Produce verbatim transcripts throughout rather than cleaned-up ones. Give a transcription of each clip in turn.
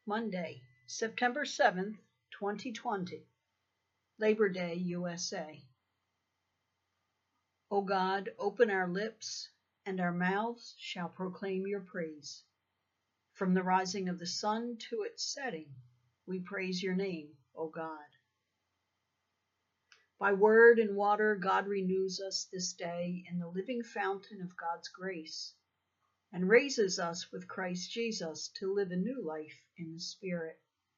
Monday, September seventh, twenty twenty, Labor Day, U S A. O God, open our lips, and our mouths shall proclaim your praise. From the rising of the sun to its setting, we praise your name, O God. By word and water, God renews us this day in the living fountain of God's grace, and raises us with Christ Jesus to live a new life in the Spirit.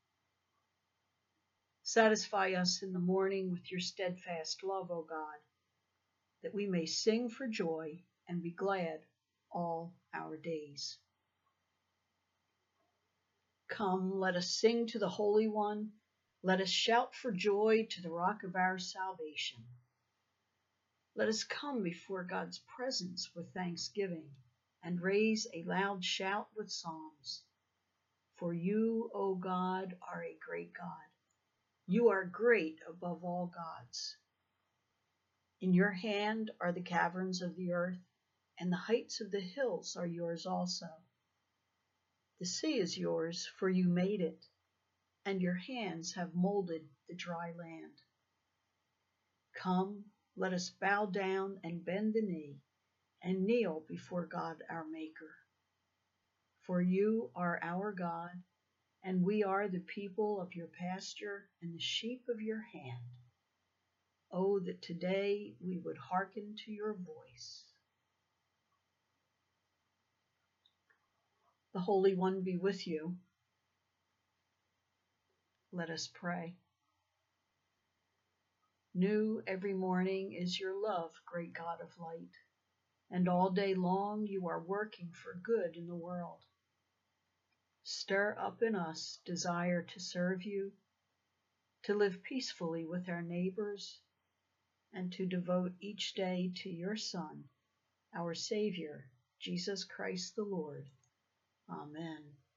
Satisfy us in the morning with your steadfast love, O God, that we may sing for joy and be glad all our days. Come, let us sing to the Holy One. Let us shout for joy to the rock of our salvation. Let us come before God's presence with thanksgiving and raise a loud shout with psalms. For you, O God, are a great God. You are great above all gods. In your hand are the caverns of the earth, and the heights of the hills are yours also. The sea is yours, for you made it, and your hands have molded the dry land. Come, let us bow down and bend the knee, and kneel before God our Maker. For you are our God, and we are the people of your pasture and the sheep of your hand. Oh, that today we would hearken to your voice. The Holy One be with you. Let us pray. New every morning is your love, great God of light, and all day long you are working for good in the world. Stir up in us desire to serve you, to live peacefully with our neighbors, and to devote each day to your Son, our Savior, Jesus Christ the Lord. Amen.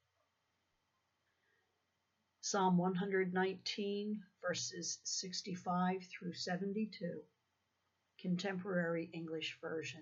Psalm one hundred nineteen, verses sixty-five through seventy-two, Contemporary English Version.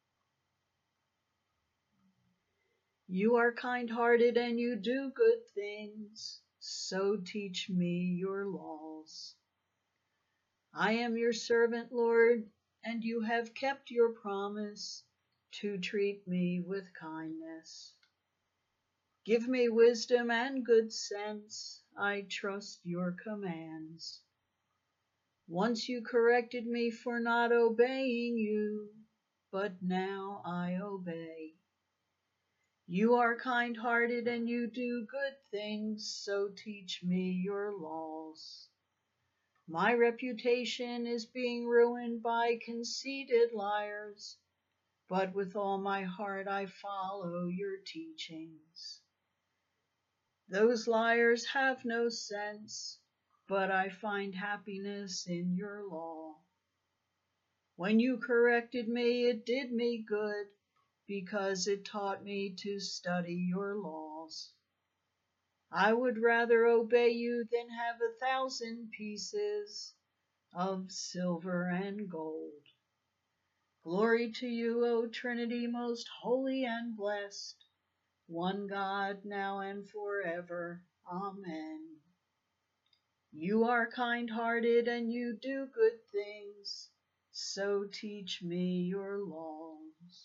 You are kind-hearted and you do good things, so teach me your laws. I am your servant, Lord, and you have kept your promise to treat me with kindness. Give me wisdom and good sense, I trust your commands. Once you corrected me for not obeying you, but now I obey. You are kind-hearted and you do good things, so teach me your laws. My reputation is being ruined by conceited liars, but with all my heart I follow your teachings. Those liars have no sense, but I find happiness in your law. When you corrected me, it did me good, because it taught me to study your laws. I would rather obey you than have a thousand pieces of silver and gold. Glory to you, O Trinity, most holy and blessed, one God, now and forever. Amen. You are kind-hearted and you do good things, so teach me your laws.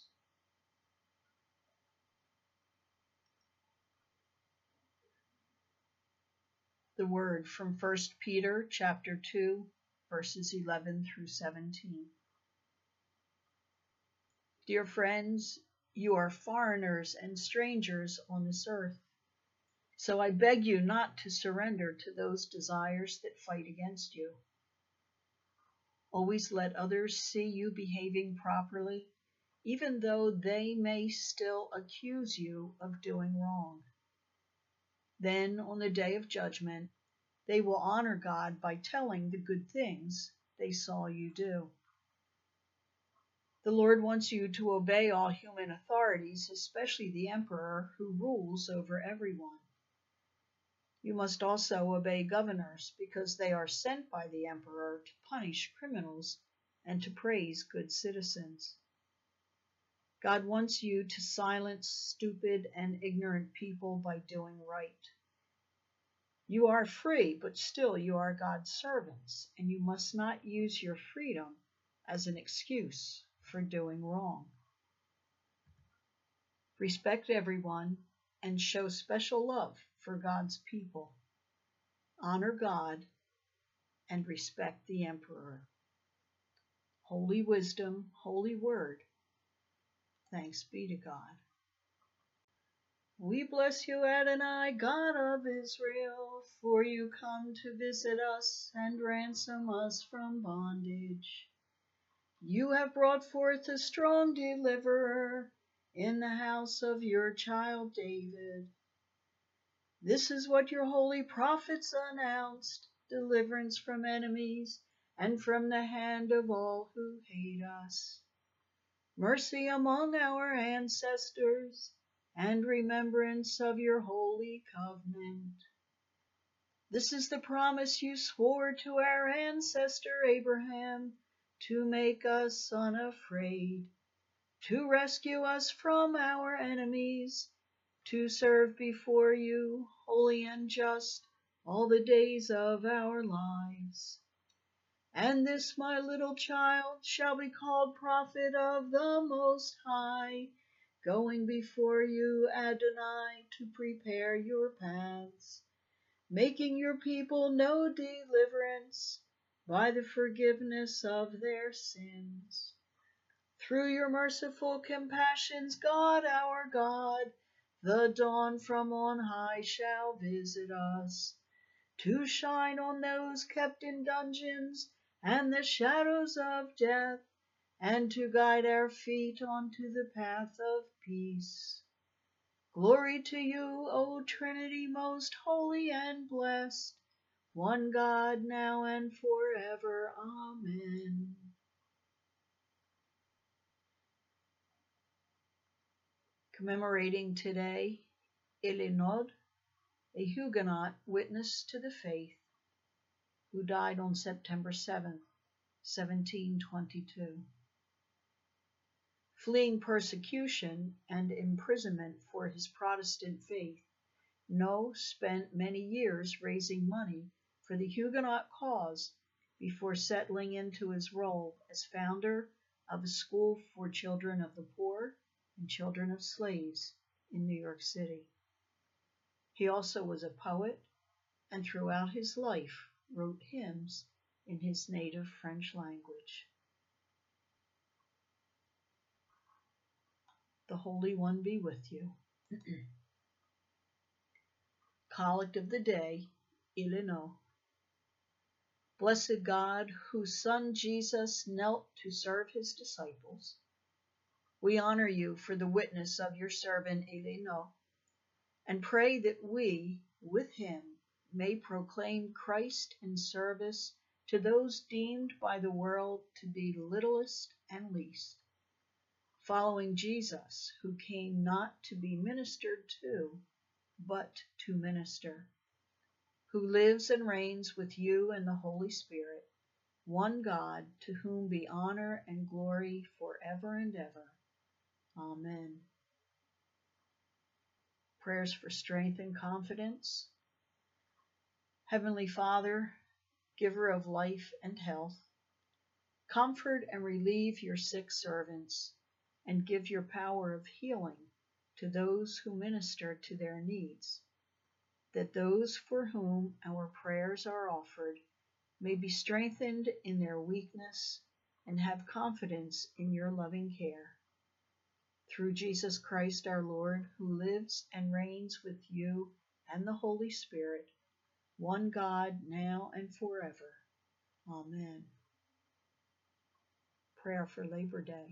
The word from First Peter chapter two, verses eleven through seventeen. Dear friends, you are foreigners and strangers on this earth, so I beg you not to surrender to those desires that fight against you. Always let others see you behaving properly, even though they may still accuse you of doing wrong. Then, on the day of judgment, they will honor God by telling the good things they saw you do. The Lord wants you to obey all human authorities, especially the emperor who rules over everyone. You must also obey governors because they are sent by the emperor to punish criminals and to praise good citizens. God wants you to silence stupid and ignorant people by doing right. You are free, but still you are God's servants, and you must not use your freedom as an excuse for doing wrong. Respect everyone and show special love for God's people. Honor God and respect the emperor. Holy wisdom, holy word. Thanks be to God. We bless you, Adonai, God of Israel, for you come to visit us and ransom us from bondage. You have brought forth a strong deliverer in the house of your child David. This is what your holy prophets announced, deliverance from enemies and from the hand of all who hate us. Mercy among our ancestors and remembrance of your holy covenant. This is the promise you swore to our ancestor Abraham, to make us unafraid, to rescue us from our enemies, to serve before you, holy and just, all the days of our lives. And this my little child shall be called prophet of the Most High, going before you, Adonai, to prepare your paths, making your people know deliverance by the forgiveness of their sins. Through your merciful compassions, God our God, the dawn from on high shall visit us, to shine on those kept in dungeons and the shadows of death, and to guide our feet onto the path of peace. Glory to you, O Trinity, most holy and blessed, one God, now and forever. Amen. Commemorating today, Elinod, a Huguenot witness to the faith, who died on September seventh, seventeen twenty-two. Fleeing persecution and imprisonment for his Protestant faith, No spent many years raising money for the Huguenot cause before settling into his role as founder of a school for children of the poor and children of slaves in New York City. He also was a poet, and throughout his life wrote hymns in his native French language. The Holy One be with you. Collect of the Day, Elinod. Blessed God, whose Son Jesus knelt to serve his disciples, we honor you for the witness of your servant Elinod, and pray that we, with him, may proclaim Christ in service to those deemed by the world to be littlest and least, following Jesus, who came not to be ministered to, but to minister, who lives and reigns with you and the Holy Spirit, one God, to whom be honor and glory forever and ever. Amen. Prayers for strength and confidence. Heavenly Father, giver of life and health, comfort and relieve your sick servants, and give your power of healing to those who minister to their needs, that those for whom our prayers are offered may be strengthened in their weakness and have confidence in your loving care. Through Jesus Christ our Lord, who lives and reigns with you and the Holy Spirit, one God, now and forever. Amen. Prayer for Labor Day.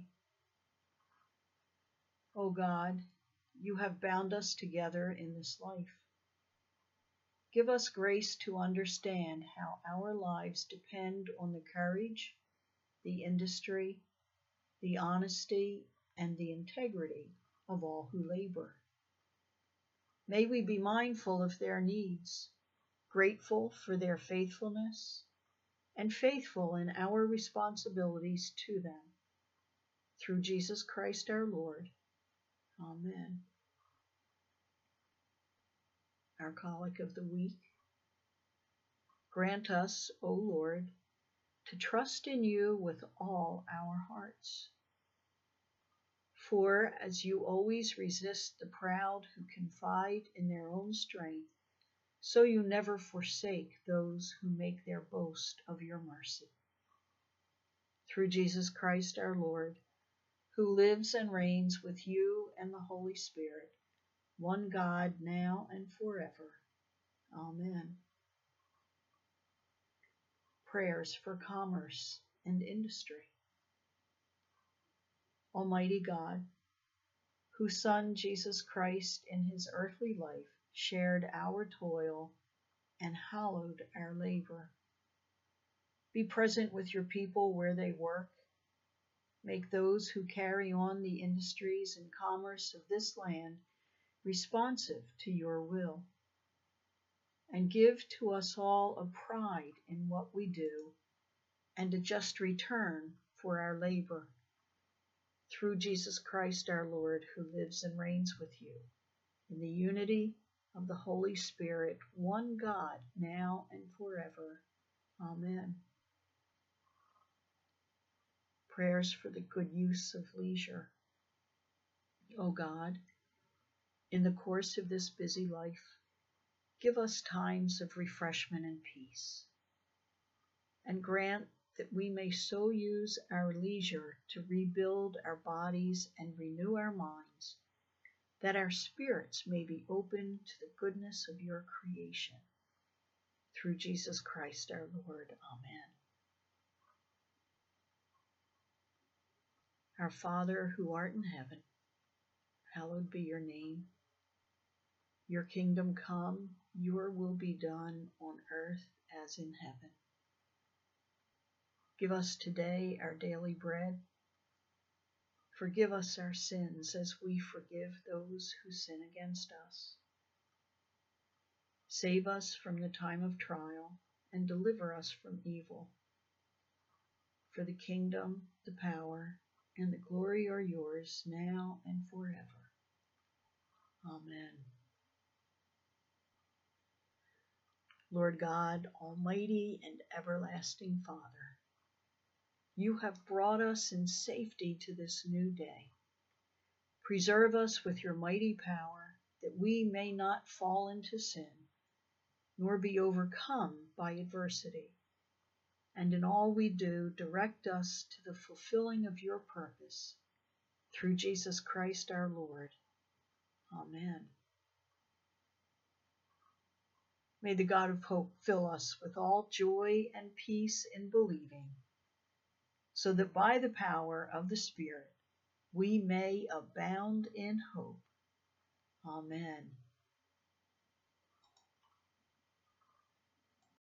O God, you have bound us together in this life. Give us grace to understand how our lives depend on the courage, the industry, the honesty, and the integrity of all who labor. May we be mindful of their needs, grateful for their faithfulness, and faithful in our responsibilities to them. Through Jesus Christ our Lord. Amen. Our Collect of the Week. Grant us, O Lord, to trust in you with all our hearts. For as you always resist the proud who confide in their own strength, so you never forsake those who make their boast of your mercy. Through Jesus Christ our Lord, who lives and reigns with you and the Holy Spirit, one God, now and forever. Amen. Prayers for commerce and industry. Almighty God, whose Son Jesus Christ in his earthly life shared our toil and hallowed our labor, be present with your people where they work. Make those who carry on the industries and commerce of this land responsive to your will, and give to us all a pride in what we do and a just return for our labor. Through Jesus Christ our Lord, who lives and reigns with you, in the unity of the Holy Spirit, one God, now and forever. Amen. Prayers for the good use of leisure. O God, in the course of this busy life, give us times of refreshment and peace, and grant that we may so use our leisure to rebuild our bodies and renew our minds, that our spirits may be open to the goodness of your creation. Through Jesus Christ our Lord. Amen. Our Father, who art in heaven, hallowed be your name. Your kingdom come, your will be done on earth as in heaven. Give us today our daily bread. Forgive us our sins as we forgive those who sin against us. Save us from the time of trial and deliver us from evil. For the kingdom, the power, and the glory are yours now and forever. Amen. Lord God, Almighty and everlasting Father, you have brought us in safety to this new day. Preserve us with your mighty power, that we may not fall into sin, nor be overcome by adversity. And in all we do, direct us to the fulfilling of your purpose. Through Jesus Christ our Lord. Amen. May the God of hope fill us with all joy and peace in believing, so that by the power of the Spirit we may abound in hope. Amen.